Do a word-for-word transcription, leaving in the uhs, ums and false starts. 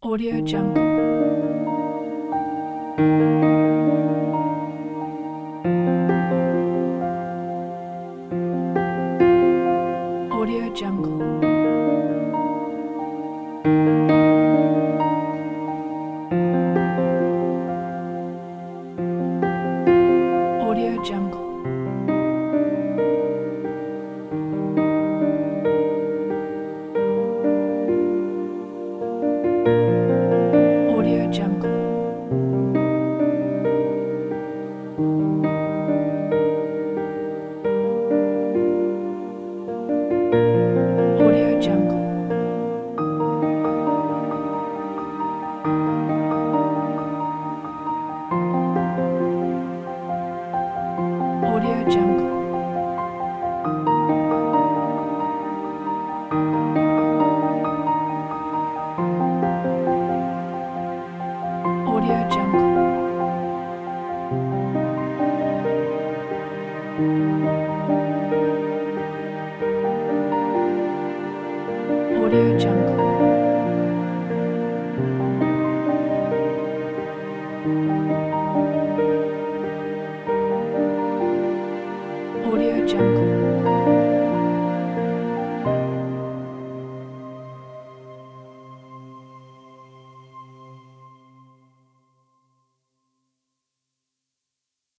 Audio Jungle. Audio Jungle. Audio Jungle. Audio Jungle. Audio Jungle. Audio Jungle. Audio Jungle. Audio Jungle.